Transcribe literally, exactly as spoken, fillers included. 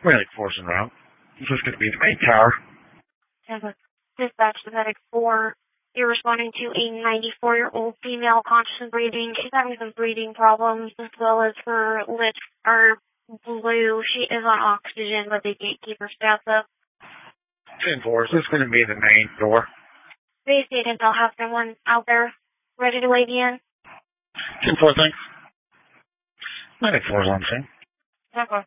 Medic force en route. This is going to be the main tower. Tampa. Dispatch to Medic four. You're responding to a ninety-four-year-old female conscious and breathing. She's having some breathing problems as well as her lips are blue. She is on oxygen, but the gatekeeper staff up. ten four, this is going to be the main door. Base agents, I'll have someone out there ready to wave you in. ten four, thanks. Medic four is on scene. ten four.